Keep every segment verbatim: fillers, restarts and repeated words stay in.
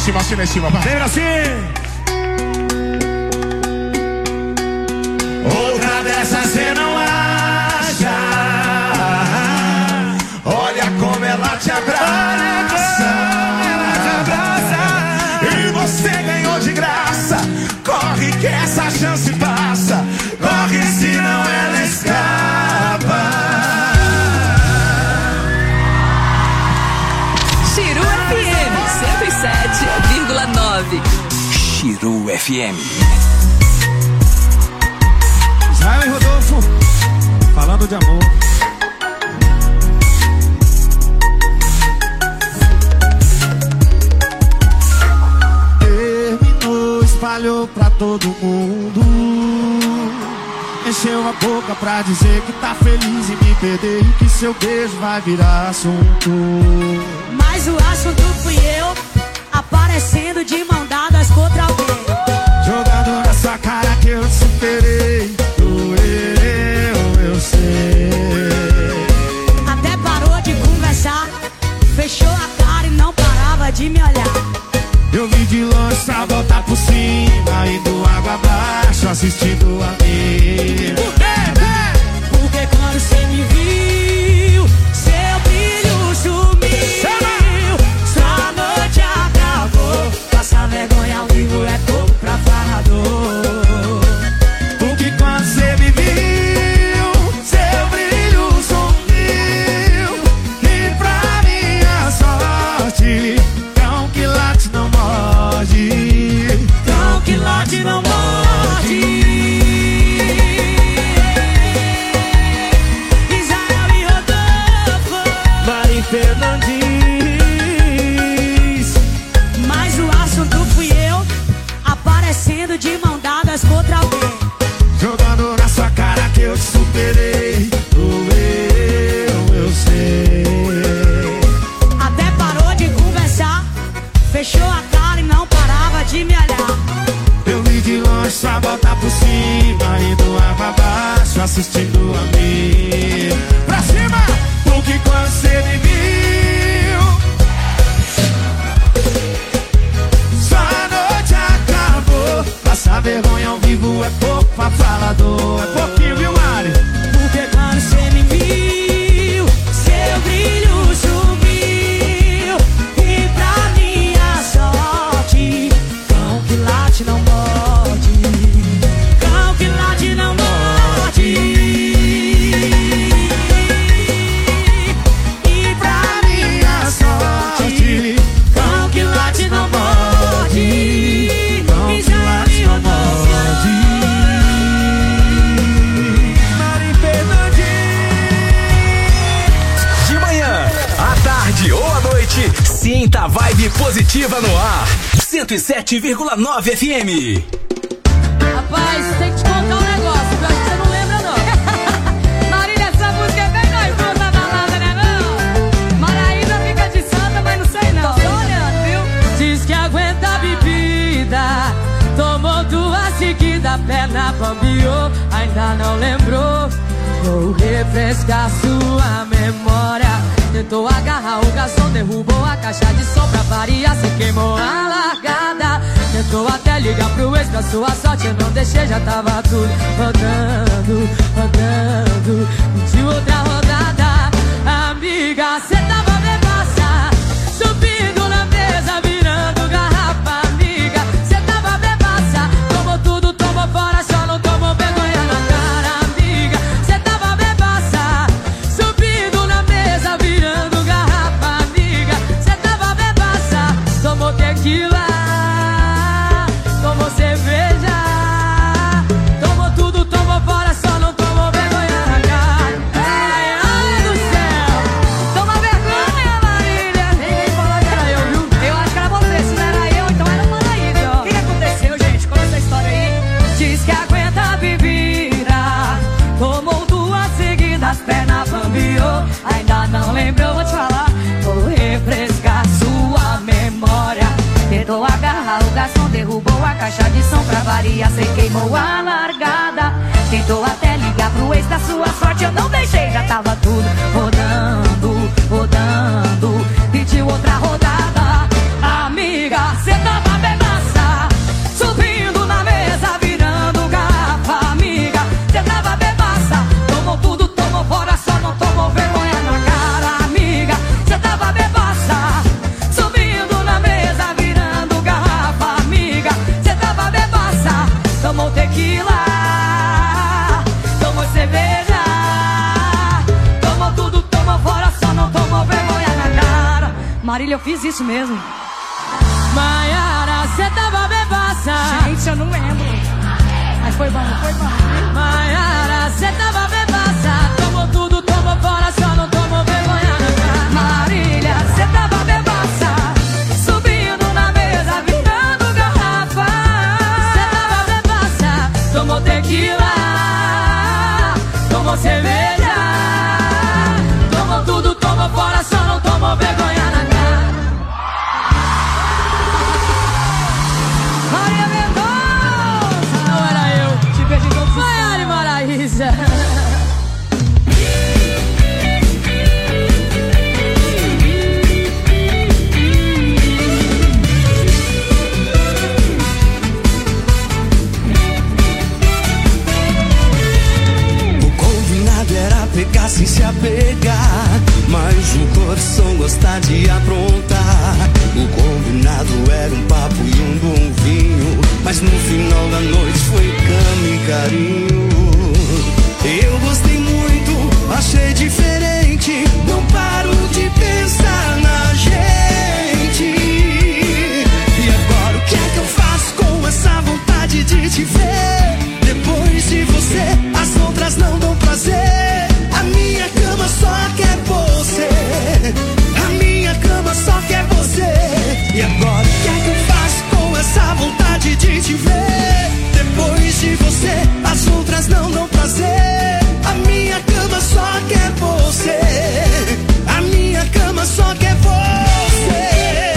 cima, assina em cima, vai. Lembra assim? Outra dessas cê não acha. Olha como ela te abraça. Ela te abraça. E você ganhou de graça. Corre que essa chance passa. Corre senão ela escapa. Chiru F M cento e sete vírgula nove. Chiru F M. Israel e Rodolfo, falando de amor. Terminou, espalhou pra todo mundo. Encheu a boca pra dizer que tá feliz em me perder e que seu beijo vai virar assunto. Mas o assunto fui eu, aparecendo de mão dadas contra alguém. Jogando na sua cara que eu te superei. Doeu, eu sei. Até parou de conversar, fechou a cara e não parava de me olhar. Eu vi de longe pra voltar por cima, indo água abaixo, assistindo a mim. Por quê? Porque quando cê me viu, seu brilho sumiu. Sua noite acabou. Passar vergonha ao vivo é pouco pra falador. Porque quando cê me viu, seu brilho sumiu. E pra minha sorte, cão que late não morde. Cão que late não morde. Israel e Rodolfo, Mari Fernandes. mas o assunto fui eu, aparecendo de mão dadas contra alguém. Jogando na sua cara que eu te superei. Doeu, eu sei. Até parou de conversar, fechou a cara e não parava de me olhar. Eu vi de longe só voltar por cima, indo água abaixo, assistindo a mim. Pra cima! Porque quando cê me viu, sua noite acabou. Passar vergonha ao vivo é pouco pra falador. É pouquinho, viu, Mari? Porque quando cê me viu, seu brilho sumiu. E pra minha sorte, cão que late não morde. Cão que late não morde. E pra minha sorte, cão que late não morde. Cão que late não morde. Mari Fernandes. De manhã, à tarde ou à noite, sinta a vibe positiva no ar. cento e sete vírgula nove F M. Rapaz, tem que te contar um negócio, eu acho que você não lembra não. Marília, essa música é bem nós duas na balada, né não? Maraína fica de santa, mas não sei não. Tô só olhando, viu? Diz que aguenta a bebida, tomou duas seguidas, perna bambiou, ainda não lembrou. Vou refrescar sua memória. Tentou agarrar o garçom, derrubou a caixa de som pra variar, se queimou a largada. Tentou até ligar pro ex pra sua sorte, eu não deixei, já tava tudo rodando, rodando. De outra rodada, amiga, cê tava bebaça, subindo na mesa, virando garrafa, amiga. Cê tava bebaça, tomou tudo, tomou fora, só não tomou vergonha na cara, amiga. Cê tava bebaça, subindo na mesa, virando garrafa, amiga. Cê tava bebaça, tomou tequila, tomou cerveja, tomou tudo, tomou fora, só não tomou vergonha na cara. Ai, ai do céu, toma vergonha, Marília. Ninguém falou que era eu, viu? Eu acho que era você, se não era eu, então era uma aí, ó. O que aconteceu, gente? Conta essa história aí. Diz que aguenta a bebida, tomou duas seguidas, perna bambiou, ainda não lembrou, vou te falar. Vou refrescar sua memória. Tentou agarrar o garçom, derrubou a caixa de som pra variar, cê queimou a largada. Tentou até ligar pro ex da sua sorte, eu não deixei, já tava tudo rodando, rodando. Pediu outra rodada, amiga, cê tá Marília, eu fiz isso mesmo. Maiara, cê tava bebaça. Gente, eu não lembro. Mas foi bom, foi bom. Maiara, cê tava bebaça. Tomou tudo, tomou fora, só não tomou vergonha na cara. Marília, cê tava bebaça. Subindo na mesa, virando garrafa. Cê tava bebaça. Tomou tequila, tomou cerveja. Tomou tudo, tomou fora, só não tomou vergonha na cara. Maria Mendonça. Não era eu. Te vejo em todos os Maiara e Maraísa. Era pegar sem se apegar, mas o coração gosta de aprontar. O combinado era um papo e um bom vinho, mas no final da noite foi cama e carinho. Eu gostei muito, achei diferente, não paro de pensar na gente. E agora o que é que eu faço com essa vontade de te ver? Depois de você, as outras não dão prazer. A minha cama só quer você. A minha cama só quer você. E agora o que é que eu faço com essa vontade de te ver? Depois de você, as outras não dão prazer. A minha cama só quer você. A minha cama só quer você.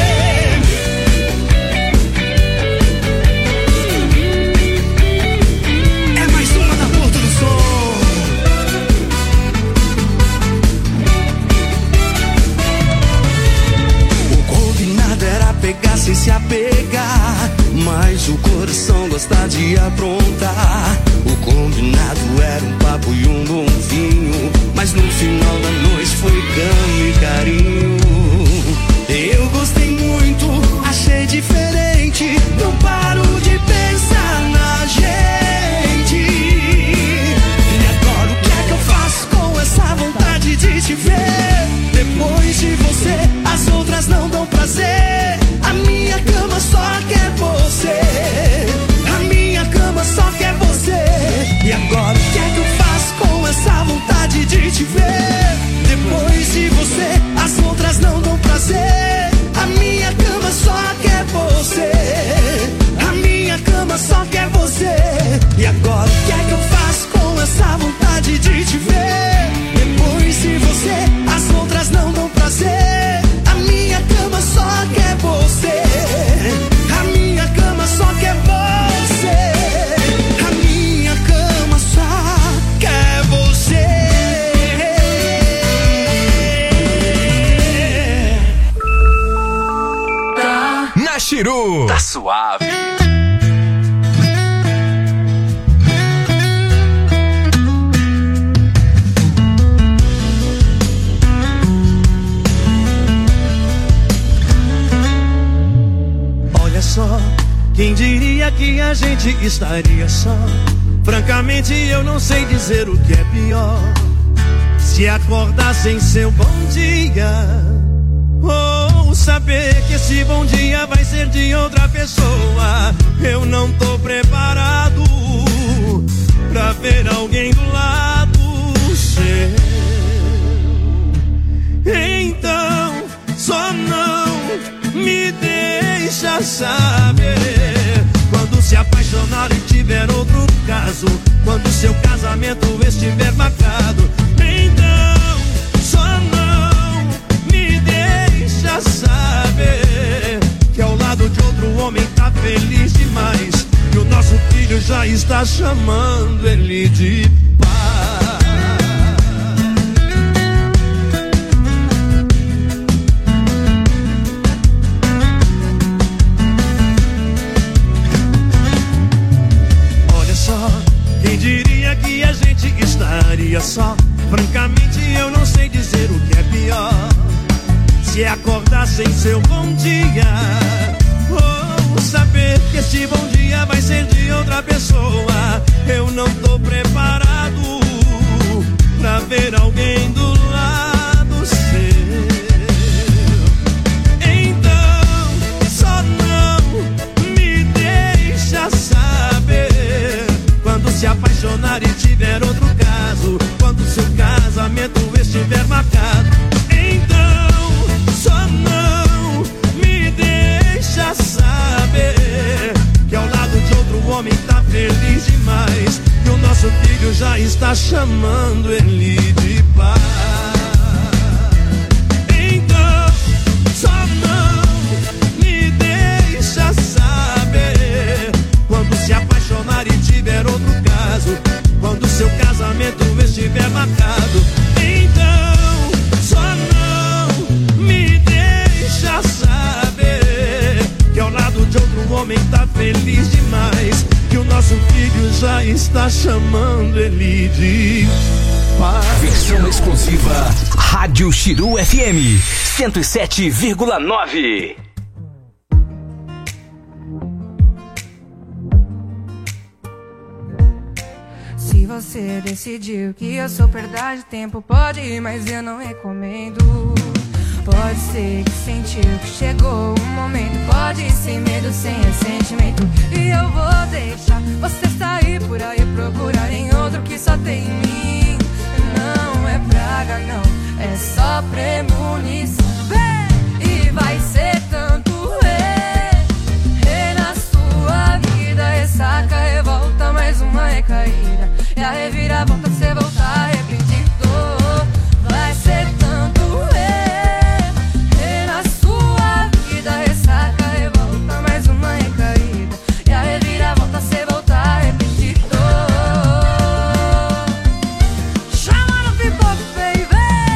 Pegar sem se apegar, mas o coração gosta de aprontar. O combinado era um papo e um bom vinho, mas no final da noite foi cama e carinho. Eu gostei muito, achei diferente, não paro de pensar na gente. E agora o que é que eu faço com essa vontade de te ver? Depois de você, as outras não dão prazer. A minha cama só quer você. A minha cama só quer você. E agora o que é que eu faço com essa vontade de te ver? Depois de você, as outras não dão prazer. A minha cama só quer você. A minha cama só quer você. E agora o que é que eu faço com essa vontade de te ver? Depois de você, as outras não dão prazer. A minha cama só quer você. A minha cama só quer você. A minha cama só quer você. Na Chiru, tá suave. Só, quem diria que a gente estaria só? Francamente eu não sei dizer o que é pior. Se acordar sem seu bom dia, ou saber que esse bom dia vai ser de outra pessoa. Eu não tô preparado pra ver alguém do lado seu. Então, só não me deixa saber quando se apaixonar e tiver outro caso, quando seu casamento estiver marcado. Então, só não me deixa saber que ao lado de outro homem tá feliz demais, que o nosso filho já está chamando ele de pai. Quem diria que a gente estaria só? Francamente eu não sei dizer o que é pior. Se acordar sem seu bom dia, ou saber que esse bom dia vai ser de outra pessoa. Eu não tô preparado pra ver alguém do lado seu. apaixonar e tiver outro caso, quando seu casamento estiver marcado, então só não me deixa saber que ao lado de outro homem tá feliz demais, que o nosso filho já está chamando ele de pai. Então só não me deixa saber quando se apaixonar e tiver outro caso, quando seu casamento estiver marcado. Então só não me deixa saber que ao lado de outro homem tá feliz demais, que o nosso filho já está chamando ele de pai. Versão exclusiva Rádio Chiru F M cento e sete vírgula nove. Se você decidiu que eu sou perda de tempo, pode ir, mas eu não recomendo. Pode ser que sentiu que chegou um momento, pode ir sem medo, sem ressentimento, e eu vou deixar você sair por aí procurar em outro que só tem em mim. Não é praga, não, é só premonição. E vai ser tanto re, re na sua vida. Ressaca, revolta, mais uma recaída, e a reviravolta cê voltar arrependido. Vai ser tanto re, re na sua vida. Ressaca, revolta, mais uma recaída, e a reviravolta cê voltar arrependido. Chama no pipoco, baby.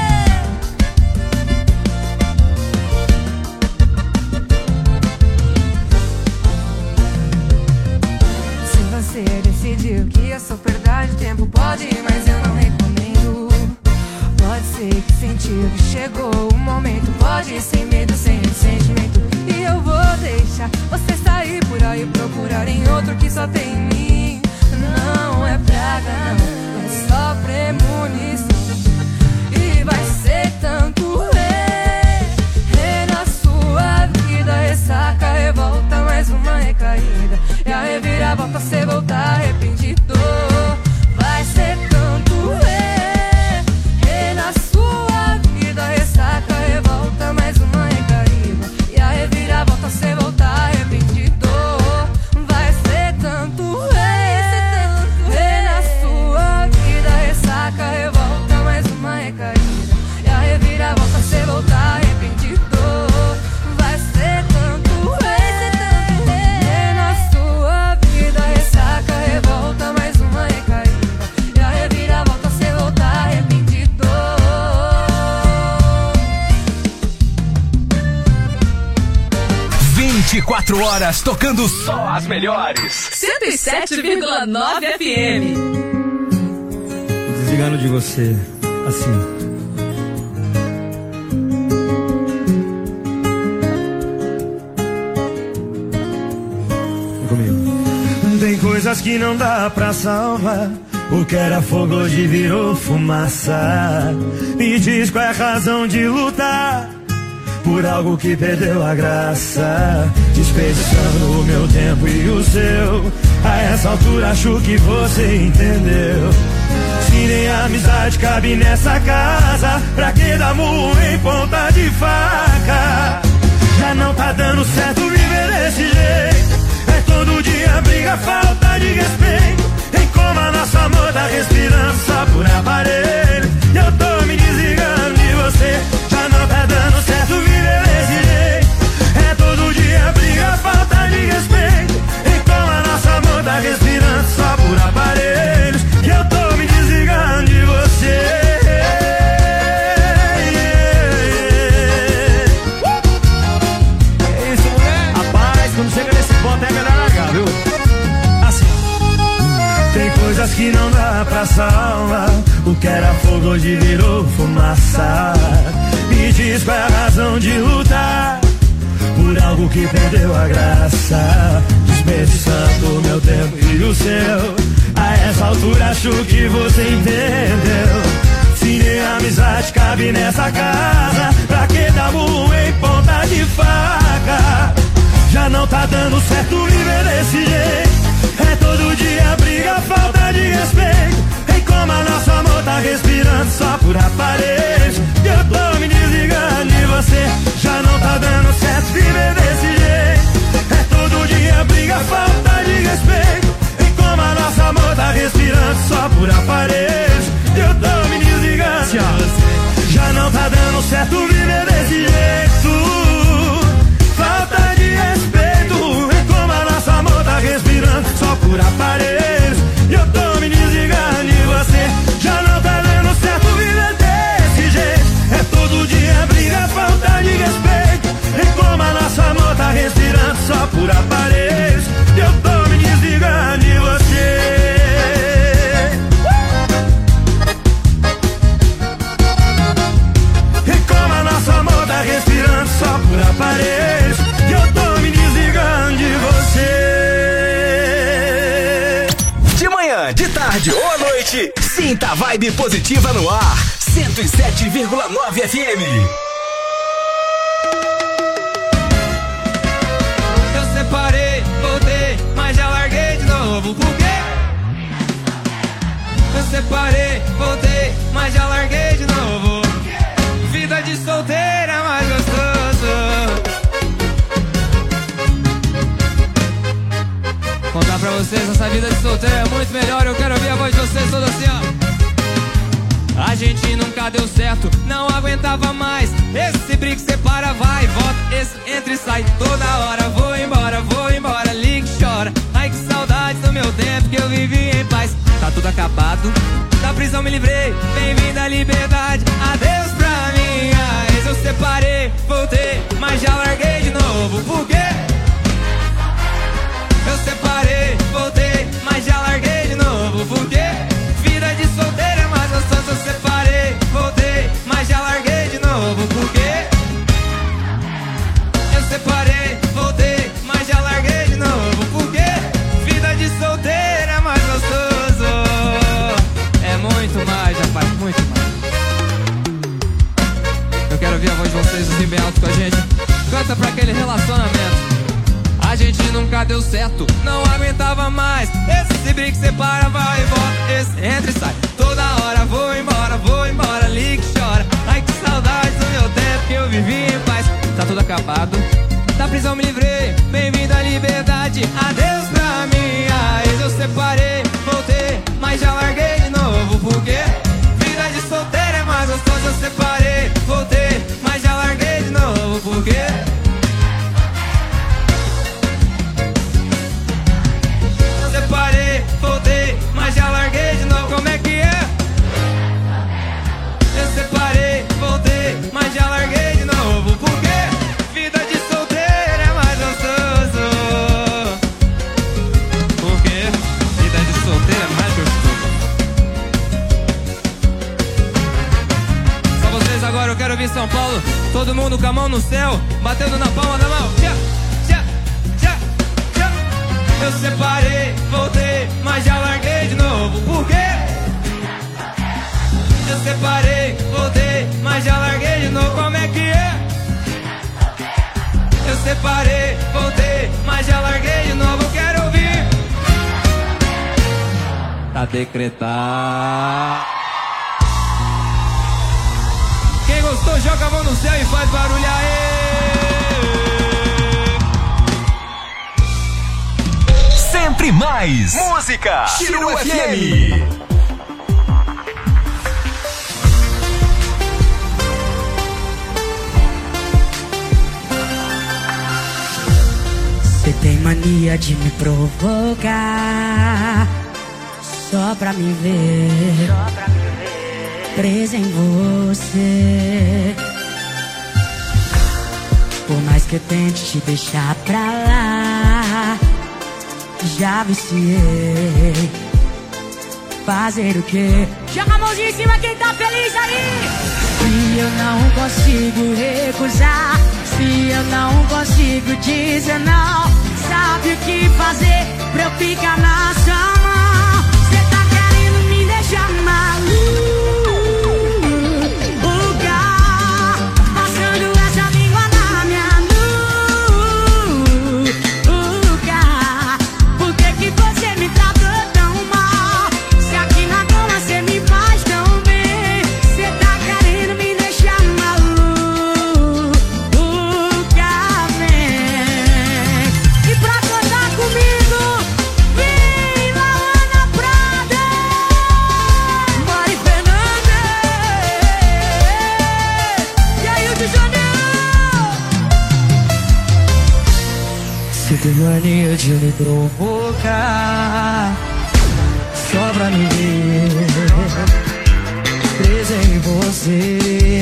Se você decidiu que eu sou perda de tempo, pode ir, mas eu não recomendo. Pode ser que sentiu que chegou um momento, pode ir sem medo, sem ressentimento, e eu vou deixar você sair por aí procurar em outro que só tem em mim. Não é praga, não, é só premonição. E vai ser tanto re, re na sua vida. Ressaca, revolta, mais uma recaída, e a reviravolta cê voltar arrependido. Vai ser tanto re, re na sua vida. Ressaca, revolta, mais uma recaída, e a reviravolta cê voltar arrependido. Vai ser tanto re, re na sua vida. Ressaca, revolta, mais uma recaída, e a reviravolta cê voltar arrependido. Vai ser tanto re, re na sua vida. Ressaca, revolta, mais uma recaída, e a reviravolta cê voltar arrependido. vinte e quatro horas tocando só as melhores. cento e sete vírgula nove F M. Desligando de você, assim. Vem comigo. Tem coisas que não dá pra salvar, o que era fogo hoje virou fumaça. Me diz qual é a razão de lutar por algo que perdeu a graça, desperdiçando o meu tempo e o seu. A essa altura acho que você entendeu. Se nem a amizade cabe nessa casa, pra que dar murro em ponta de faca? Já não tá dando certo viver desse jeito. É todo dia briga, falta de respeito. Tem como a nosso amor tá respirando só por aparelho. E eu tô me desligando de você. Já não tá dando certo viver desse jeito. É todo dia briga, falta de respeito. Tem como a nosso amor tá respirando só por aparelhos. E eu tô me desligando de você. É isso, mulher. Rapaz, quando chega nesse ponto é melhor largar, viu? Assim. Tem coisas que não dá pra salvar, o que era fogo hoje virou fumaça. Me diz qual é a razão de lutar por algo que perdeu a graça, desperdiçando o meu tempo e o seu. A essa altura acho que você entendeu. Se nem a amizade cabe nessa casa, pra que dar murro em ponta de faca? Já não tá dando certo viver desse jeito. É todo dia abrir briga, falta de respeito. Ei, como a nosso amor tá respirando só por aparelhos. Eu tô me desligando e você já não tá dando certo viver desse jeito. É todo dia briga, falta de respeito. Ei, como a nosso amor tá respirando só por aparelhos. Eu tô me desligando e você já não tá dando certo viver desse jeito. Falta de respeito. Ei, como a nosso amor tá respirando só por aparelhos. Eu tô me desligando e você já não tá dando certo viver desse jeito. É todo dia briga, falta de respeito. E como a nossa amor tá respirando só por aparelhos. Eu tô me desligando e você E como a nossa amor tá respirando só por aparelhos. Eu tô me desligando de você. De manhã, de tarde ou à noite, sinta a vibe positiva no ar. cento e sete vírgula nove F M. Eu separei, voltei, mas já larguei de novo. Por quê? Eu separei, voltei, mas já larguei de novo. Vida de solteira é mais gostoso. Contar pra vocês, essa vida de solteiro é muito melhor. Eu quero ouvir a voz de vocês toda assim, ó. A gente nunca deu certo, não aguentava mais. Esse briga separa, vai e volta, esse entra e sai toda hora. Vou embora, vou embora, liga e chora. Ai que saudade do meu tempo que eu vivi em paz. Tá tudo acabado, da prisão me livrei. Bem-vinda à liberdade, adeus pra minha ex. Eu separei, voltei, mas já larguei de novo. Por quê? Eu separei, voltei, mas já larguei de novo. Por quê? Vida de solteiro é mais gostoso. Eu separei, voltei, mas já larguei de novo. Por quê? Eu separei, voltei, mas já larguei de novo. Por quê? Vida de solteiro é mais gostoso. É muito mais, rapaz, muito mais. Eu quero ouvir a voz de vocês assim bem alto com a gente. Canta pra aquele relacionamento. A gente nunca deu certo, não aguentava mais. Esse briga que separa, vai e volta, esse entra e sai toda hora. Vou embora, vou embora, liga e chora. Ai que saudade do meu tempo que eu vivi em paz. Tá tudo acabado, da prisão me livrei. Bem-vindo à liberdade, adeus pra minha ex. Eu separei, voltei, mas já larguei de novo. Por quê? Vida de solteiro é mais gostoso. Eu separei, voltei, mas já larguei de novo. Por quê? Separei, voltei, mas já larguei de novo. Como é que é? Eu separei, voltei, mas já larguei de novo. Por quê? Vida de solteiro é mais gostoso. Por quê? Vida de solteiro é mais gostoso. Só vocês agora, eu quero ouvir São Paulo. Todo mundo com a mão no céu, batendo na palma da mão. Tchá, tchá, tchá, tchá. Eu separei, voltei, mas já larguei de novo. Por quê? Eu separei, voltei, mas já larguei de novo. Como é que é? Eu separei, voltei, mas já larguei de novo. Eu quero ouvir. Tá decretado. Quem gostou, joga a mão no céu e faz barulho aí. Sempre mais música. Chiru F M. Você tem mania de me provocar só pra me ver, só pra me ver presa em você. Por mais que eu tente te deixar pra lá, já viciei. Fazer o quê? Joga a mãozinha em cima quem tá feliz aí. Se eu não consigo recusar, se eu não consigo dizer não, sabe o que fazer pra eu ficar na sua mão? Cê tá querendo me deixar maluco. Por que que você me tratou tão mal? tem mania de me provocar só pra me ver presa em você.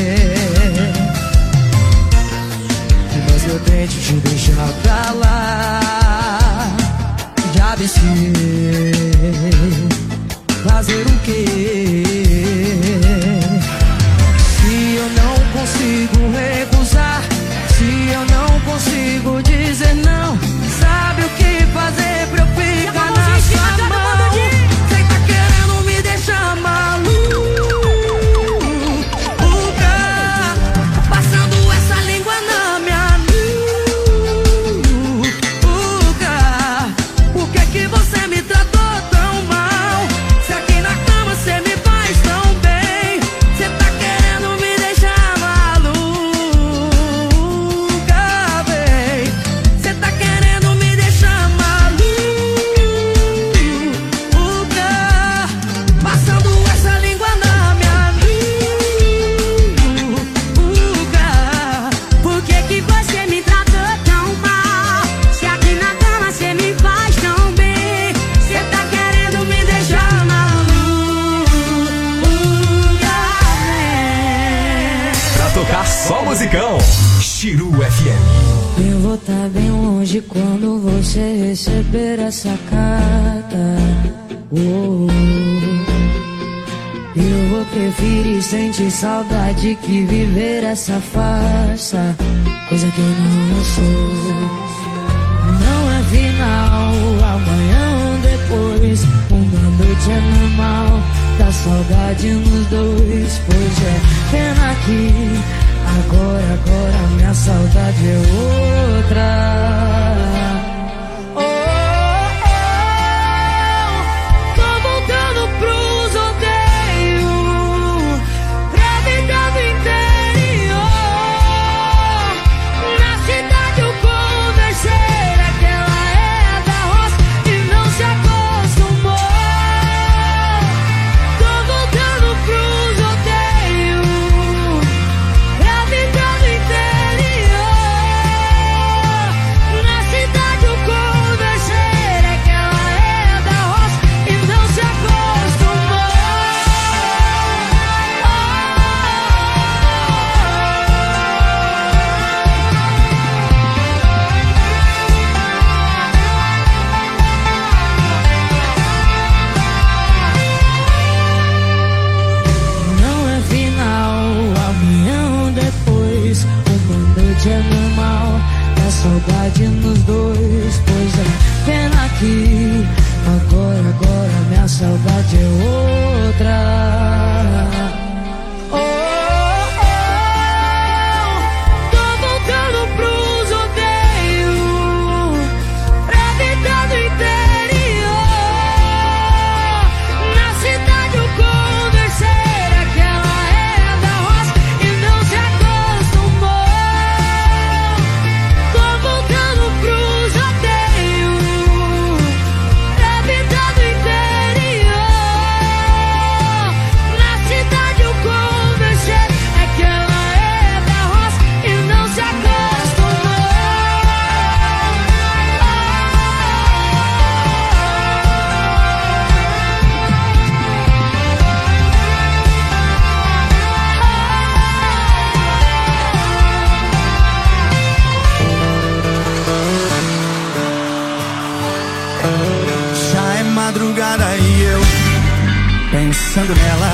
Mas eu tento te deixar pra lá. Já viciei. Fazer o quê? Se eu não consigo recusar, se eu não consigo dizer não, sabe o que fazer pra eu ficar na sua mão? Cê tá querendo me deixar maluca, passando essa língua na minha nuca. Por que que você me tratou tão mal? Se aqui na cama cê me faz tão bem. Cê tá querendo me deixar maluca, bem. Cê tá querendo me deixar maluca, passando essa língua na minha nuca. Por que que você me tratou tão mal? Se aqui na cama cê me faz tão bem. Cê tá querendo me deixar maluca, bem. Pra tocar só musicão, Chiru F M. Eu vou tá bem longe quando você receber essa carta. Oh, eu vou preferir sentir saudade que viver essa farsa, coisa que eu não sou. Não é final, amanhã ou depois, uma noite é normal, dá saudade nos dois. Pois é, pena que agora, agora minha saudade é outra. Oh, oh, tô voltando pros rodeios, pra vida do interior. Na cidade eu conversei, aquela é da roça e não se acostumou. Tô voltando pros rodeios, pra vida do interior. Na cidade eu conversei, aquela é da roça e não se acostumou. Não é final, amanhã ou depois, uma noite é normal, dá saudade nos dois. Pois é, pena que agora, agora minha saudade é outra. Oh, oh, tô voltando pros rodeios, pra vida do interior. Na cidade eu conversei, aquela é da roça e não se acostumou. Tô voltando pros rodeios, pra vida do interior. Na cidade eu conversei, aquela é da roça e não se acostumou. Já é madrugada e eu pensando nela.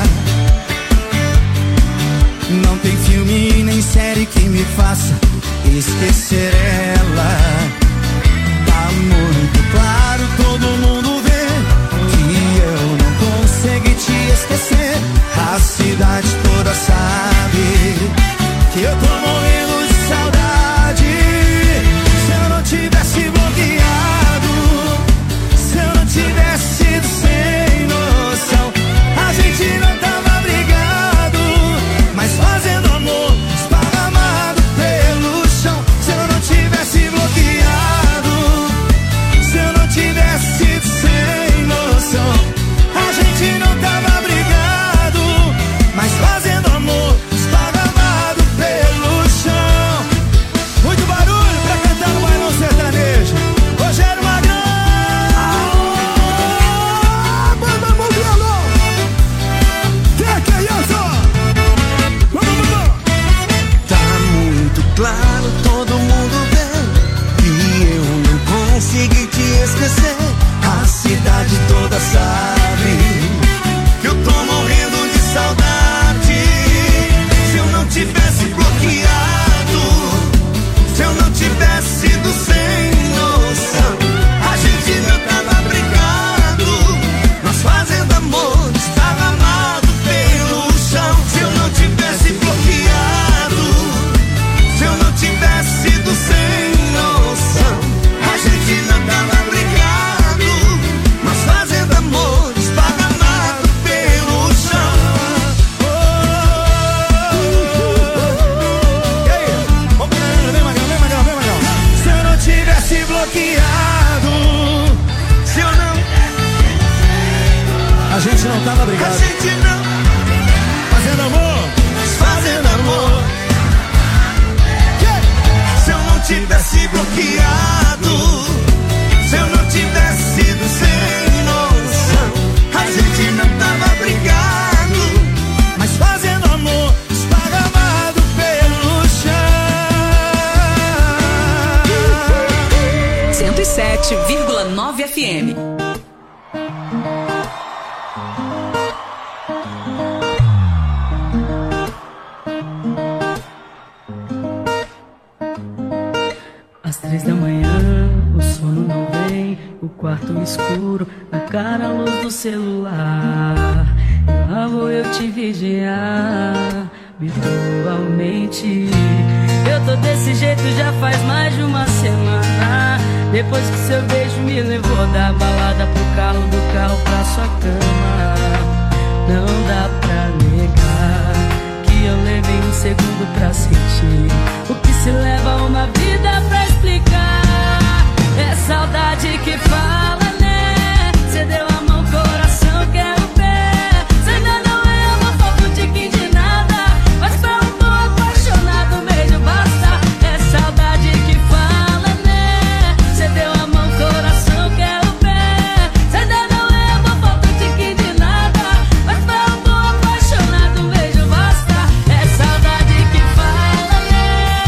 Não tem filme nem série que me faça esquecer ela. Tá muito claro, todo mundo vê que eu não consegui te esquecer. A cidade toda sabe que eu tô morrendo de saudade. Se eu não tivesse bloqueado, se eu não tivesse sido sem noção, a gente não tava brigado, mas fazendo amor esparramado pelo chão. Se eu não tivesse bloqueado, se eu não tivesse sido sem noção, a gente não tava brigado, mas fazendo amor tava brigado. A gente não Fazendo amor, fazendo amor. Se eu não tivesse bloqueado, se eu não tivesse sido sem noção, a gente não tava brigado, mas fazendo amor, esparramado pelo chão. cento e sete vírgula nove F M. Às três da manhã, o sono não vem, o quarto escuro, na cara a luz do celular. E lá vou eu te vigiar, virtualmente. Eu tô desse jeito já faz mais de uma semana. Depois que seu beijo me levou da balada pro carro, do carro pra sua cama. Não dá pra negar que eu levei um segundo pra sentir o que se leva uma vida pra explicar. É saudade que fala, né? Cê deu a mão, coração, quero o pé. Cê ainda não é uma foto de quem de nada, mas pra um bom apaixonado um beijo basta. É saudade que fala, né? Cê deu a mão, coração, quero o pé. Cê ainda não é uma foto de quem de nada, mas pra um bom apaixonado um beijo basta. É saudade que fala, né?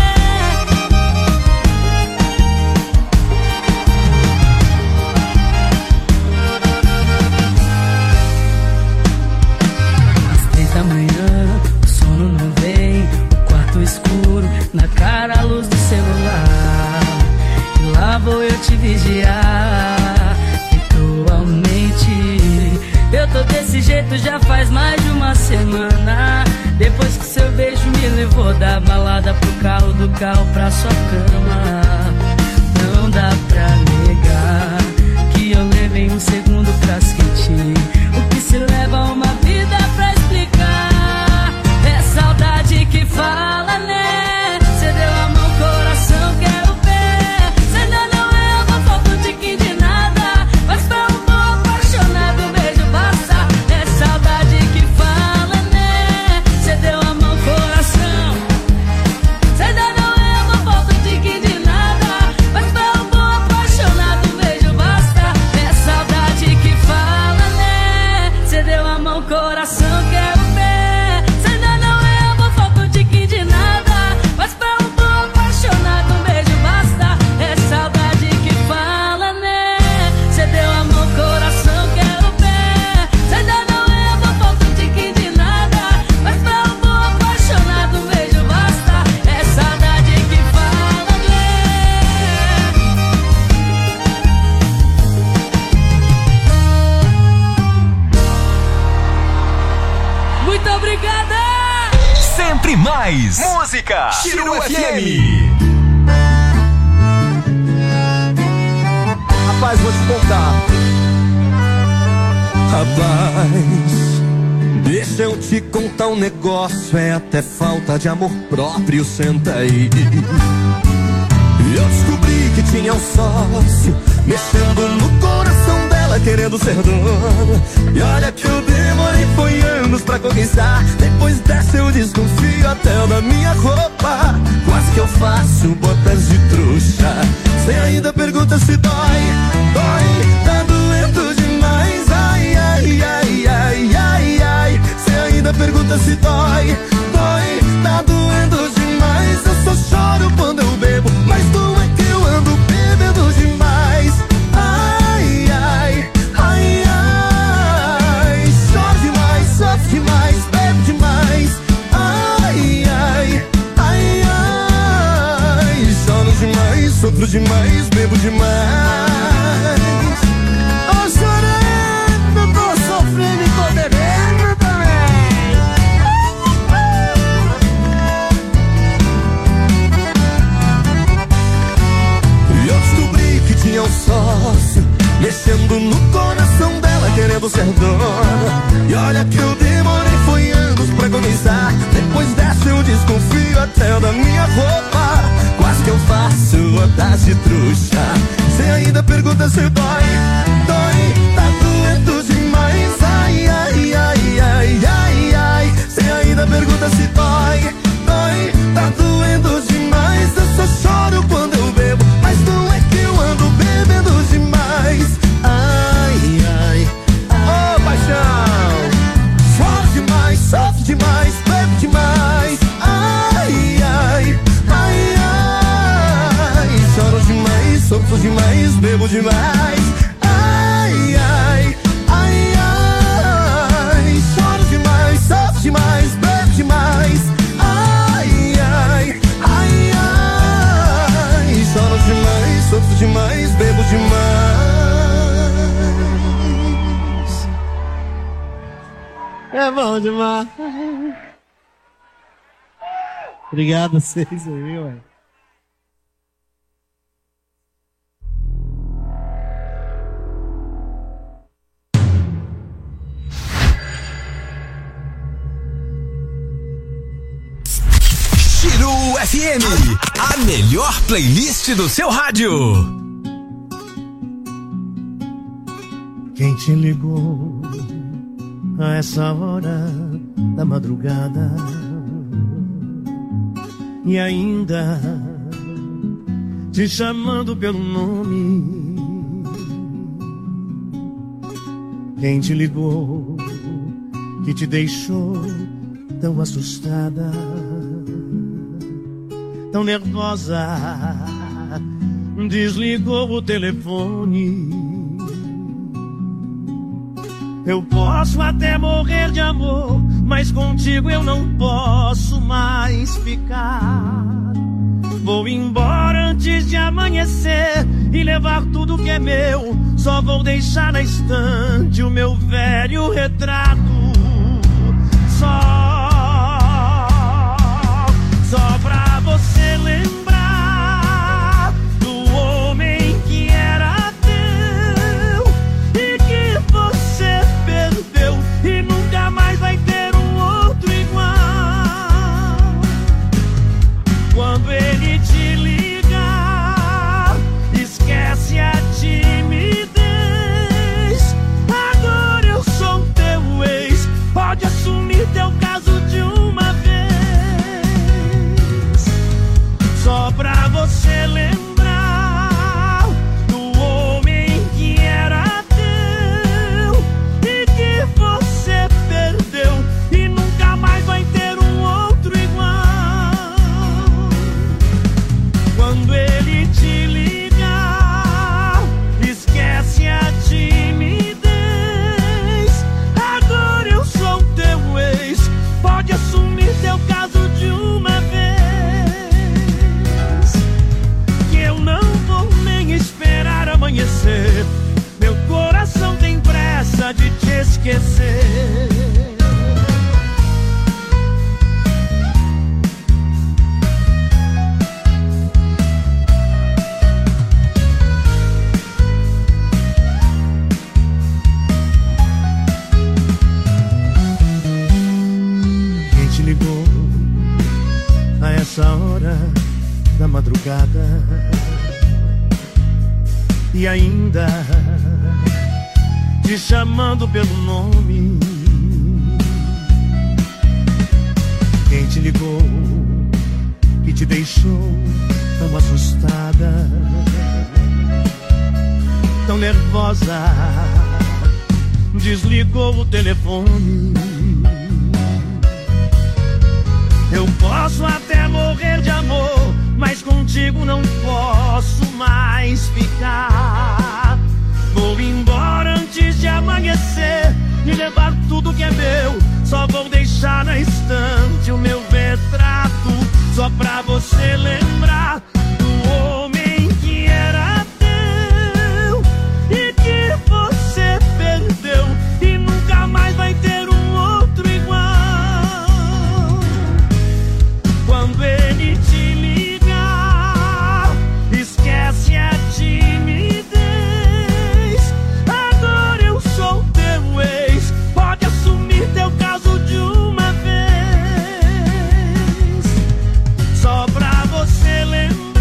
Às três da manhã, o sono não vem, o quarto escuro, na cara a luz do celular. E lá vou eu te vigiar, virtualmente. Eu tô desse jeito já faz mais de uma semana. Depois que seu beijo me levou da balada pro carro, do carro pra sua cama. Não dá pra negar que eu levei um segundo pra sentir o que se leva uma vida pra explicar. É saudade que fala, né? Cê deu a mão, coração, quero o pé. Cê ainda não é uma foto de quem de nada, mas pra um bom apaixonado um beijo basta. É saudade que fala, né? Cê deu a mão, coração. Cê ainda não é uma foto de quem de nada, mas pra um bom apaixonado um beijo basta. É saudade que fala, né? Cê deu a mão, coração, quero o pé. Cê ainda não é uma foto de quem de nada, mas pra um bom apaixonado um beijo basta. É saudade que fala, né? Cê deu a mão, coração, quero o pé. Cê ainda não é uma foto de quem de nada, mas pra um bom apaixonado um beijo basta. É saudade que fala, né? Muito obrigada! Sempre mais música. Chiru F M. rapaz, vou te contar. Rapaz, deixa eu te contar um negócio. É até falta de amor próprio, senta aí. Eu descobri que tinha um sócio mexendo no coração dela, querendo ser dono. E olha que eu demorei, foi anos pra conquistar. Depois dessa eu desconfio até da minha roupa. Quase que eu faço botas de trouxa. Cê ainda pergunta se dói. Dói, tá doendo demais. Ai, ai, ai, ai, ai, ai. Cê ainda pergunta se dói. Dói, tá doendo demais. Eu só choro quando eu bebo, mas não é que eu ando bebendo demais. Ai, ai, ai, ai. Choro demais, sofro demais, bebo demais. Ai, ai, ai, ai. Choro demais, sofro demais, bebo demais. Ô chorando, tô sofrendo e tô bebendo também. E eu descobri que tinha um sócio mexendo no coração dela, querendo ser dona. E olha que eu demorei, foi anos pra começar. Depois dessa eu desconfio até da minha roupa. Quase que eu faço botas de trouxa. Cê ainda pergunta se dói. Dói, tá doendo demais. Ai, ai, bebo demais. Ai, ai, ai, ai. Choro demais, sofro demais, bebo demais. Ai, ai, ai, ai. Choro demais, sofro demais, bebo demais. É bom demais. Obrigado a vocês aí, ué. Chiru F M, a melhor playlist do seu rádio. Quem te ligou a essa hora da madrugada e ainda te chamando pelo nome? Quem te ligou que te deixou tão assustada, tão nervosa, desligou o telefone? Eu posso até morrer de amor, mas contigo eu não posso mais ficar. Vou embora antes de amanhecer e levar tudo que é meu. Só vou deixar na estante o meu velho retrato. Só, só pra você lembrar do homem que era teu e que você perdeu e nunca mais vai ter um outro igual. Quando ele te ligar, esquece a timidez. Agora eu sou teu ex, pode assumir teu caso de uma vez. Só pra você lembrar do homem que era teu e que você perdeu e nunca mais vai ter um outro igual. Quando ele te ligar, esquece a timidez. Agora eu sou teu ex, pode assumir teu caso de uma vez. Que eu não vou nem esperar amanhecer, meu coração tem pressa de te esquecer. Quem te ligou a essa hora da madrugada e ainda te chamando pelo nome? Quem te ligou que te deixou tão assustada, tão nervosa, desligou o telefone? Eu posso até morrer de amor, mas contigo não posso mais ficar. Vou embora antes de amanhecer e levar tudo que é meu. Só vou deixar na estante o meu retrato, só pra você lembrar do homem que era teu e que você perdeu e nunca mais vai ter um outro igual. Quando ele te ligar, esquece a timidez. Agora eu sou teu ex, pode assumir teu caso de uma vez. Só pra você lembrar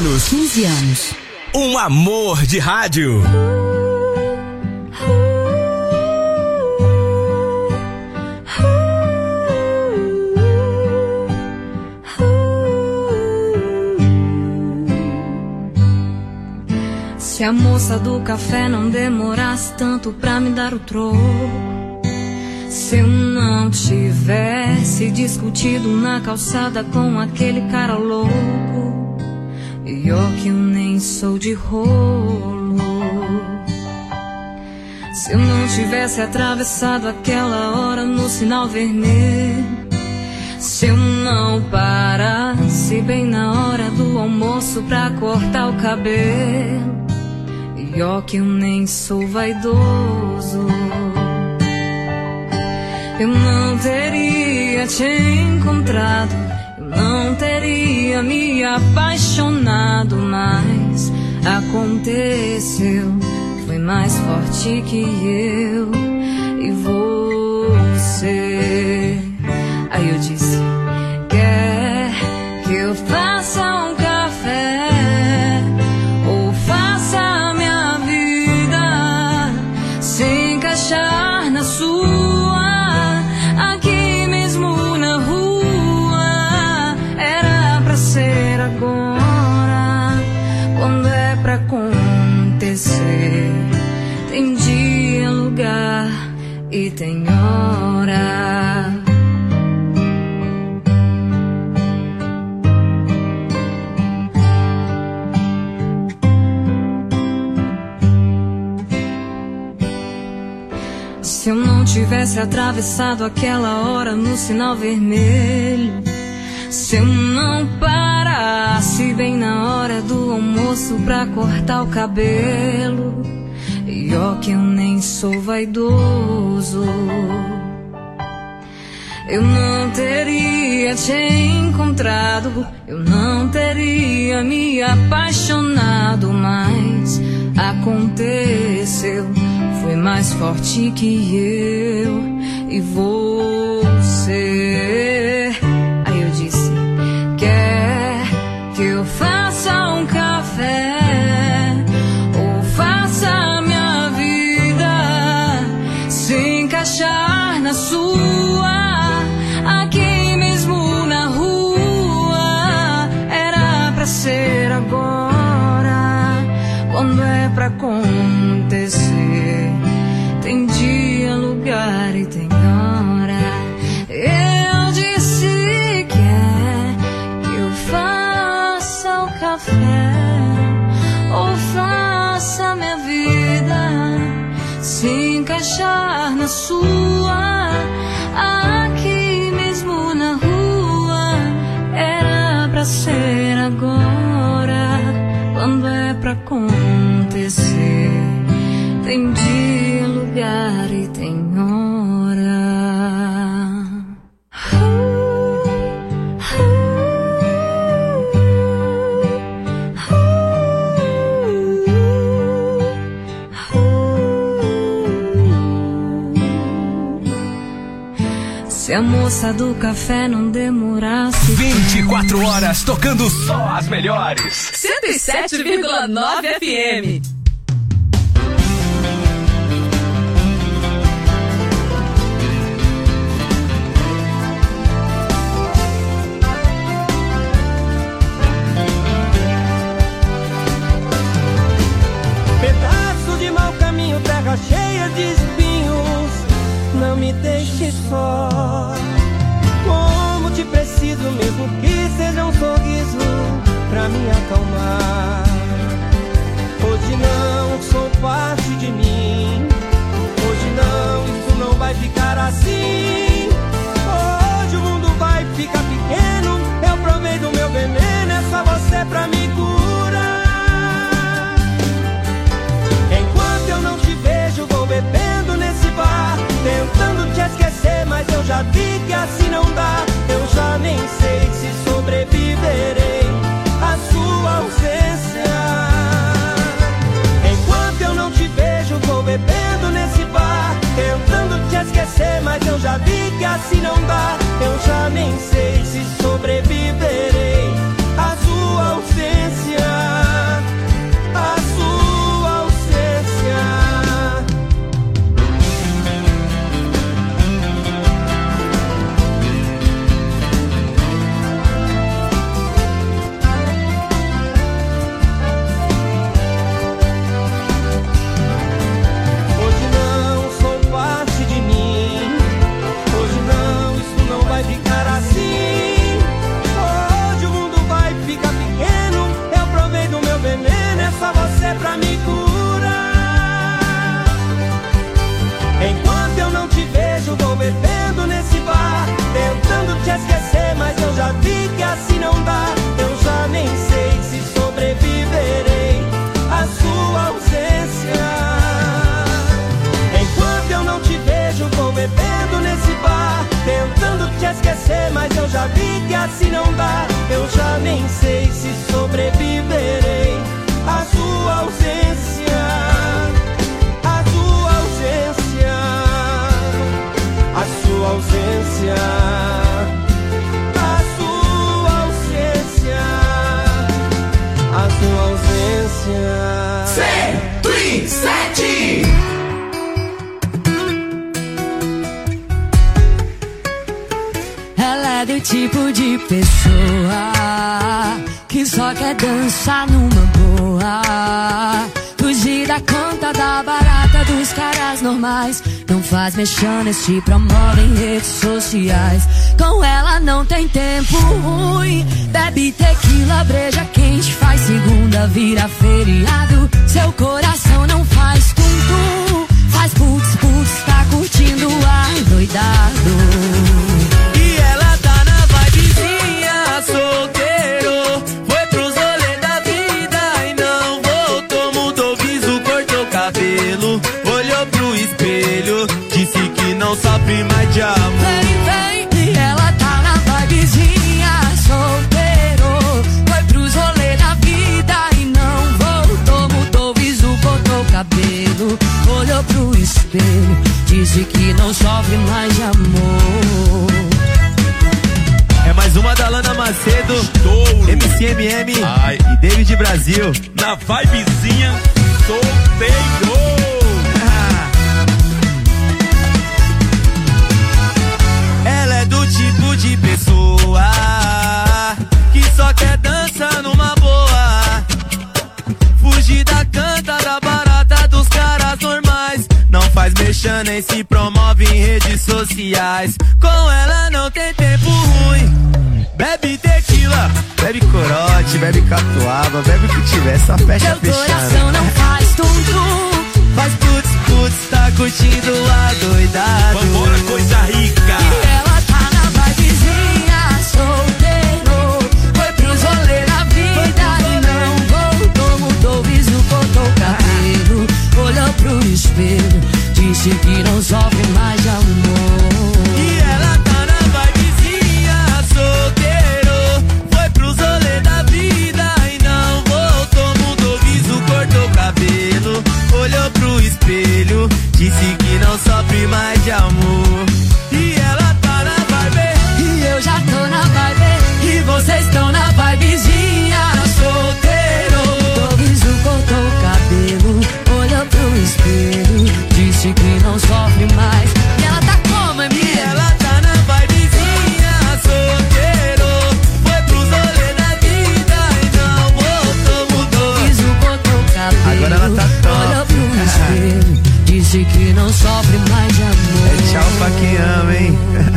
anos. quinze anos. Um amor de rádio. Se a moça do café não demorasse tanto pra me dar o troco, se eu não tivesse discutido na calçada com aquele cara louco, e ó que eu nem sou de rolo. Se eu não tivesse atravessado aquela hora no sinal vermelho, se eu não parasse bem na hora do almoço pra cortar o cabelo, e ó que eu nem sou vaidoso, eu não teria te encontrado, eu não teria me apaixonado, mas aconteceu, foi mais forte que eu e você. Aí eu disse, quer que eu faça um café ou faça a minha vida se encaixar na sua, aqui mesmo na rua? Era pra ser agora, quando é pra acontecer. Tem dia, lugar e tem hora. Se eu não tivesse atravessado aquela hora no sinal vermelho, se eu não parasse bem na hora do almoço pra cortar o cabelo, e ó que eu nem sou vaidoso, eu não teria te encontrado, eu não teria me apaixonado, mas aconteceu, foi mais forte que eu e você. Aí eu disse, quer que eu faça um café ou faça a minha vida se encaixar na sua, aqui mesmo na rua? Era pra ser agora, quando é pra acontecer. Tem dia, lugar e tem hora. Eu disse que é que eu faça o café ou faça minha vida se encaixar na sua, aqui mesmo na rua. Era pra ser agora, quando é pra acontecer. Tem dia, lugar e tem hora. Se a moça do café não demorasse vinte e quatro horas tocando só as melhores. cento e sete vírgula nove F M. Terra cheia de espinhos, não me deixe só. Como te preciso, mesmo que seja um sorriso pra me acalmar. Hoje não sou parte de mim, hoje não, isso não vai ficar assim. Hoje o mundo vai ficar pequeno, eu provei do meu veneno, é só você pra me curar. Enquanto eu não te vejo, vou bebendo nesse bar, tentando te esquecer, mas eu já vi que assim não dá. Eu já nem sei se sobreviverei à sua ausência. Enquanto eu não te vejo, vou bebendo nesse bar, tentando te esquecer, mas eu já vi que assim não dá. Eu já nem sei se sobreviverei à sua ausência. bebendo nesse bar, tentando te esquecer, mas eu já vi que assim não dá. Eu já nem sei se sobreviverei à sua ausência, à sua ausência, à sua ausência, à sua ausência, à sua ausência. cento e sete. Ela é do tipo de pessoa que só quer dançar numa boa, fugir da conta da barata dos caras normais. Não faz mexendo, se promove em redes sociais. Com ela não tem tempo ruim, bebe tequila, breja quente, faz segunda, vira feriado. Seu coração não faz tum-tum, faz putz, putz, tá curtindo o ar doidado. E ela tá na vibezinha, solteiro, foi pros rolê da vida e não voltou. Mudou viso, cortou cabelo, olhou pro espelho, disse que não sofre mais de amor. Vem, vem, e ela tá na vibezinha, solteiro, foi pros rolê da vida e não voltou. Mudou viso, cortou cabelo, olhou pro espelho, disse que não sofre mais de amor. É mais uma da Lana Macedo, Estouro. M C M M Ai. E David Brasil. Na vibezinha, solteiro. Ela é do tipo de pessoa que só quer dançar numa boa, fugir da canta da barata dos caras normais. Não faz mexer nem se promove em redes sociais. Com ela não tem tempo ruim, bebe tequila, bebe corote, bebe catuaba, bebe o que tiver, só fecha Teu fechando. coração não faz tum-tum, faz putz, putz, tá curtindo a doidado. Vambora, coisa rica. e ela tá na vibezinha, solteiro, foi pros rolê da vida e não voltou. Mudou o viso, cortou o cabelo, olhou pro espelho, disse que não sofre mais de amor. E ela tá na vibezinha, solteiro, foi pros rolê da vida e não voltou. Mudou o viso, cortou o cabelo, olhou pro espelho, disse que não sofre mais de amor. E ela tá na vibe, E eu já tô na vibe, e vocês estão na vibezinha, solteiro. mudou o viso, cortou o cabelo, olhou pro espelho, disse que não sofre mais. E ela tá como, E Emília? ela tá na vibezinha, solteiro, foi pros rolê da vida e não voltou. Mudou Viso, cortou o cabelo, Agora ela tá top. olhou pro espelho, disse que não sofre mais de amor. É tchau pra quem ama, hein?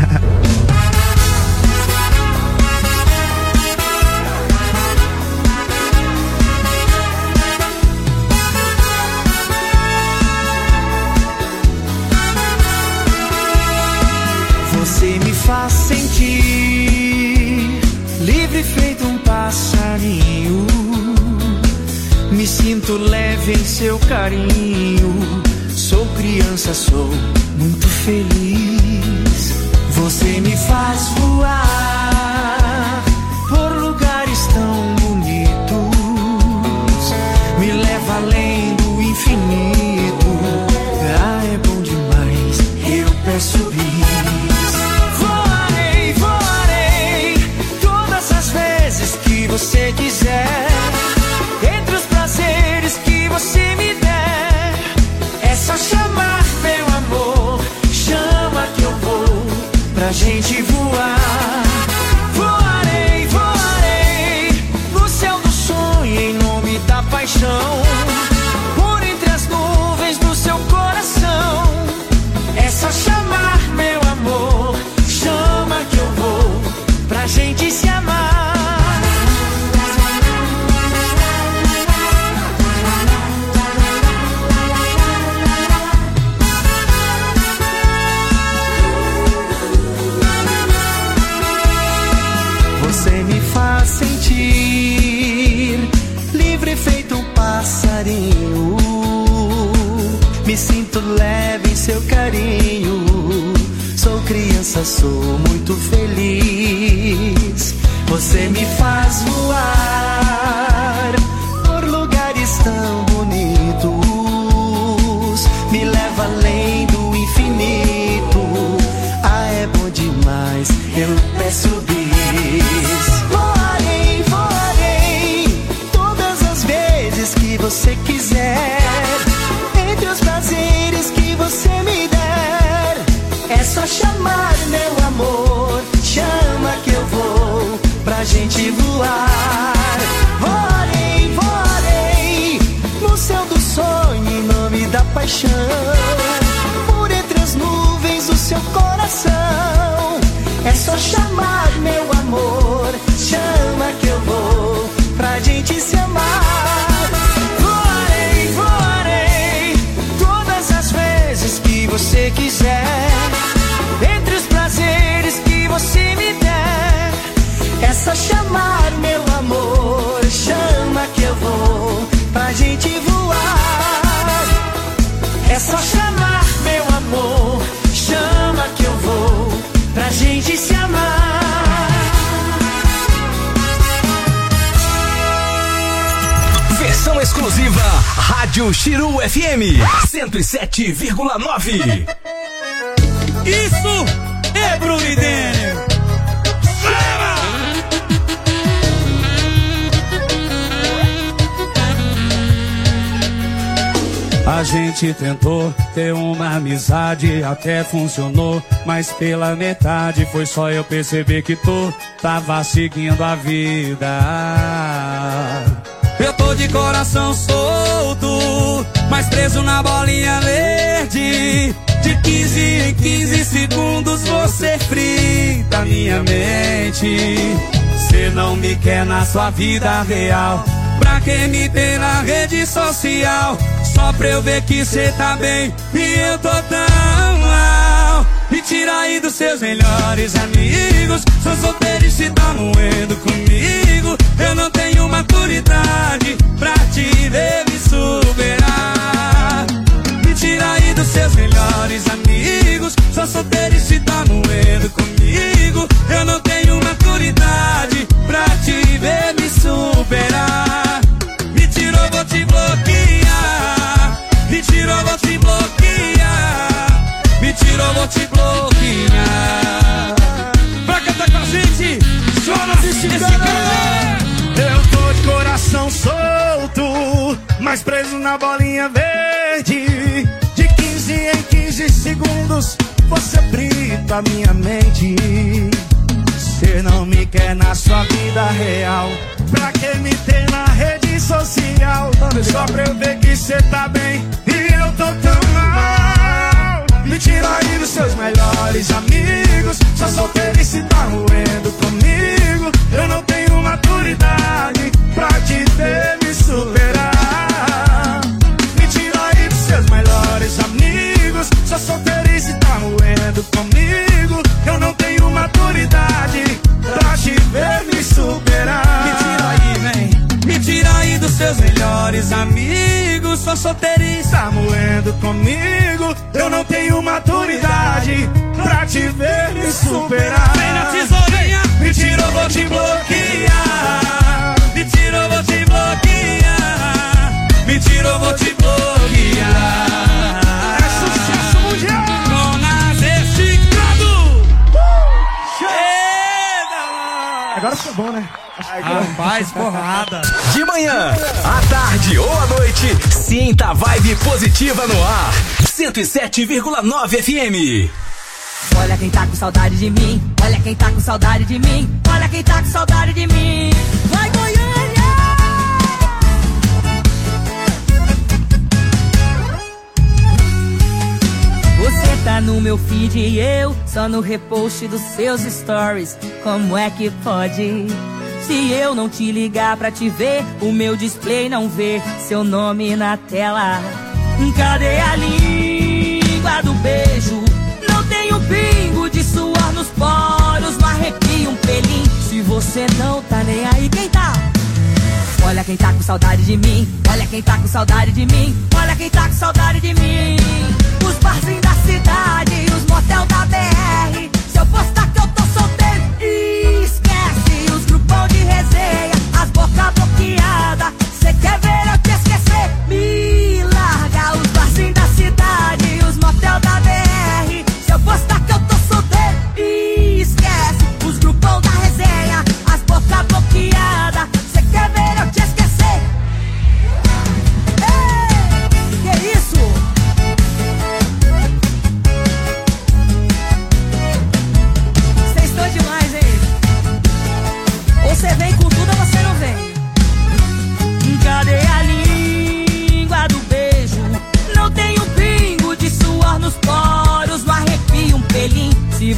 Você me faz sentir livre feito um passarinho. Me sinto leve em seu carinho. Sou criança, sou muito feliz. Você me faz voar por lugares tão bonitos. Me leva além do infinito. Ah, é bom demais, eu peço bis. Voarei, voarei todas as vezes que você quiser. Entre os prazeres que você me der, é só chamar, meu amor. Chama que eu vou pra gente voar. Voarei, voarei no céu do sonho em nome da paixão. Por entre as nuvens do seu coração, é só chamar, meu amor. Chama que eu vou pra gente se amar. Você me faz sentir livre feito um passarinho. Me sinto leve em seu carinho. criança sou muito feliz. Você me faz voar por lugares tão bonitos, me leva além do infinito. Ah, é bom demais, eu peço bis. Voarei, voarei todas as vezes que você quiser, entre os prazeres que você me der. É só chamar, meu amor, chama que eu vou pra gente voar. Voarei, voarei no céu do sonho em nome da paixão, por entre as nuvens do seu coração. É só chamar, meu amor, chama que eu vou pra gente se amar. Voarei, voarei todas as vezes que você quiser, entre os prazeres que você me der. É só chamar, meu amor, chama que eu vou pra gente voar. É só chamar, meu amor, chama que eu vou pra gente se amar. Versão exclusiva Rádio Chiru F M cento e sete vírgula nove. Isso é Bruno e Denner. A gente tentou ter uma amizade, até funcionou, mas pela metade foi só eu perceber que tu tava seguindo a vida. Eu tô de coração solto, mas preso na bolinha verde. De quinze em quinze segundos você frita minha mente. Cê não me quer na sua vida real, pra que me ter na rede social? Só pra eu ver que cê tá bem e eu tô tão mal. Me tira aí dos seus melhores amigos, sou solteiro e cê tá moendo comigo. Eu não tenho maturidade pra te ver me superar. Me tira aí dos seus melhores amigos, sou solteiro e cê tá moendo comigo. Eu não tenho maturidade pra te ver me superar. Me tirou, vou te bloquear. Me tirou, vou te bloquear. Me tirou, vou te bloquear. Pra cantar com a gente, chora esse cara. Eu tô de coração solto, mas preso na bolinha verde. De quinze em quinze segundos você frita minha mente. Cê não me quer na sua vida real, pra que me ter na rede social? Só pra eu ver que cê tá bem e eu tô tão mal. Me tira aí dos seus melhores amigos, só solteiro e cê tá moendo comigo. Eu não tenho maturidade pra te ver me superar. Me tira aí dos seus melhores amigos, só solteiro e cê tá moendo comigo. Eu não tenho maturidade pra te ver me superar. Me tira aí, vem. Me tira aí dos seus melhores amigos, sou solteiro e tá moendo comigo. Eu não tenho maturidade pra te ver me superar. Vem na tesourinha. Me tirou, vou te bloquear. Me tirou, vou te bloquear. Me tirou, vou te bloquear. É sucesso mundial. Agora ficou bom, né? Rapaz, porrada. De manhã, à tarde ou à noite, sinta a vibe positiva no ar. cento e sete vírgula nove F M. Olha quem tá com saudade de mim, olha quem tá com saudade de mim, olha quem tá com saudade de mim. Vai, Goiânia! Você tá no meu feed e eu só no repost dos seus stories. Como é que pode? Se eu não te ligar pra te ver, o meu display não vê seu nome na tela. Cadê a língua do beijo? Não tem um pingo de suor nos poros, não arrepia um pelinho. Se você não tá nem aí, quem tá? Olha quem tá com saudade de mim, olha quem tá com saudade de mim, olha quem tá com saudade de mim. Os barzinhos da cidade, os motel da B R, seu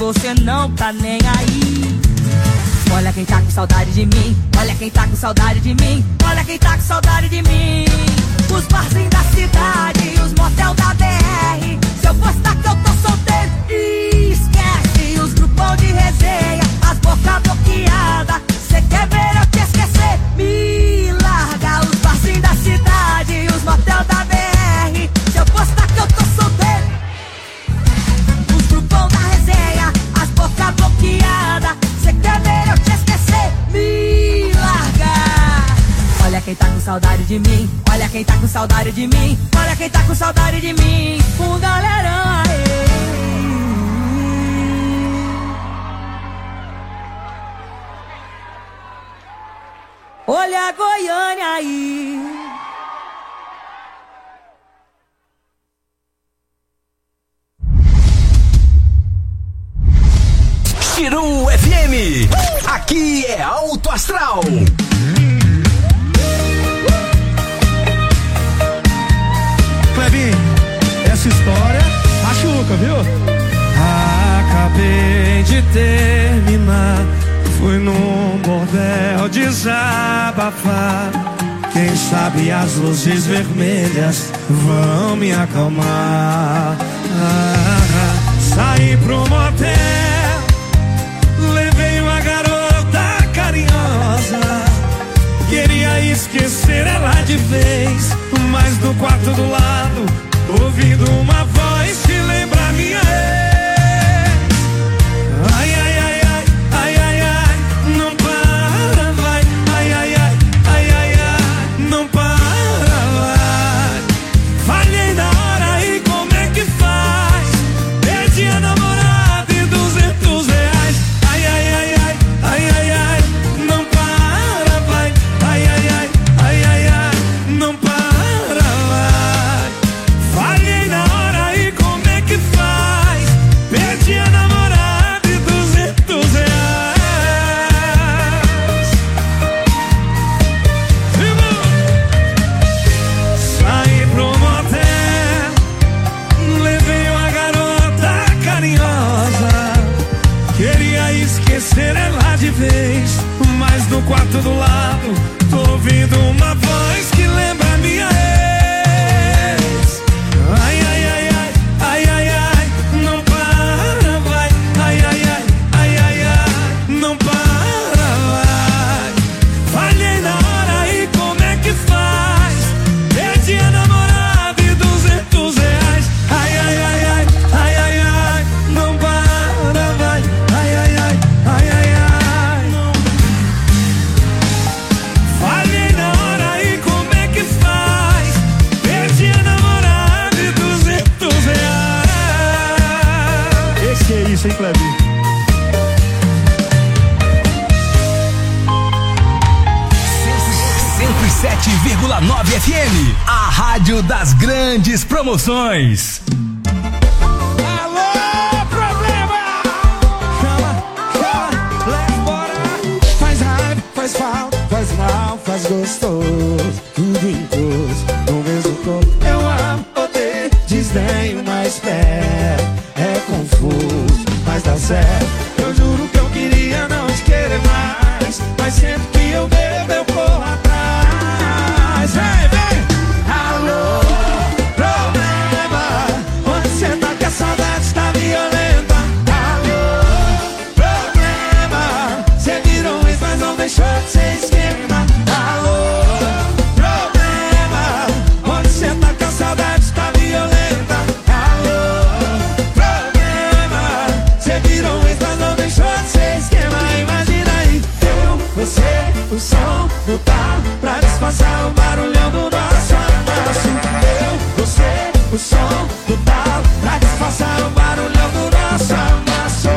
você não tá nem aí. Olha quem tá com saudade de mim, olha quem tá com saudade de mim, olha quem tá com saudade de mim. Os barzinhos da cidade, os motel da B R. Se eu postar que eu tô solteiro, esquece. Os grupos de resenha, as bocas bloqueadas. Cê quer ver eu te esquecer? Me larga. Os barzinhos da cidade, os motel da B R. Se eu postar que eu tô solteiro, os grupos da resenha, as bocas bloqueadas. Cê quer ver eu te esquecer? Me larga. Olha quem tá com saudade de mim, olha quem tá com saudade de mim, olha quem tá com saudade de mim. Um galerão aí. Olha a Goiânia aí. Tiru F M, aqui é Alto Astral. Clebinho, essa história machuca, viu? Acabei de terminar, fui num bordel desabafar. Quem sabe as luzes vermelhas vão me acalmar. Ah, saí pro motel, levei uma garota carinhosa. Queria esquecer ela de vez, mas no quarto do lado ouvindo uma voz que lembra minha ex. Ai, ai, ai, ai, ai, ai, ai, não para, vai. Ai, ai, ai, ai, ai, ai, não para, vai. Falhei na hora e como é que faz? Perdi a namorada e duzentos reais. Ai, ai, ai, ai, ai, ai, ai, não para, vai. Ai, ai, ai, ai, ai, ai, não para, vai. Falhei na hora e como é que faz? Perdi a namorada e duzentos reais. Saí pro motel, levei uma garota carinhosa. Queria esquecer ela de vez, mas no quarto do lado tô ouvindo uma voz que lembra minha ex. Ai, ai, ai, ai, ai, ai, ai, não para, vai. Ai, ai, ai, ai, ai, ai, não para, vai. Falhei na hora e como é que faz? Perdi a namorada e duzentos reais. Ai, ai, ai, ai, ai, ai, ai, não para, vai. Ai, ai, ai, ai, ai, ai, não. Falhei na hora e como é que faz? Perdi a namorada e duzentos reais. Esse é isso, hein, Clebinho? cento e sete vírgula nove F M, a rádio das grandes promoções. Alô, problema! Chama, chama, leva embora. Faz raiva, faz falta, faz mal, faz gostoso. Tudo incluso, no mesmo corpo. Eu amo, odeio, desdenho, mas espero. É confuso, mas dá certo. Eu juro que eu queria não te querer mais, mas sempre que eu bebo eu corro atrás. Vem, vem! Alô, problema. Onde cê tá que a saudade tá violenta? Alô, problema. Cê virou um ex, mas não deixou de ser esquema. Alô, problema. Onde cê tá que a saudade tá violenta? Alô, problema. Cê virou um ex, mas não deixou de ser esquema. Imagina aí, eu, você, o som do carro pra disfarçar o barulhão do nosso amasso. Eu, você, o som do carro pra disfarçar o barulhão do nosso amasso.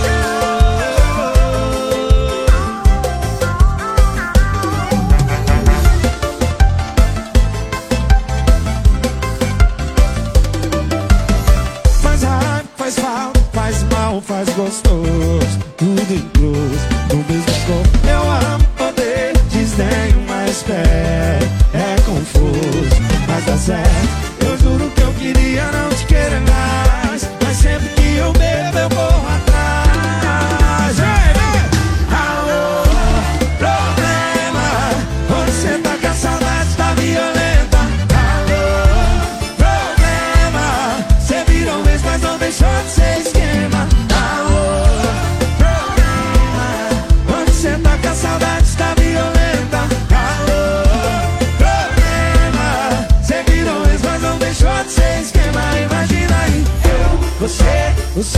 Faz raiva, faz falta, faz mal, faz gostoso. Tudo incluso, no mesmo corpo. Eu amo, odeio, desdenho, mas espero. É confuso, mas dá certo.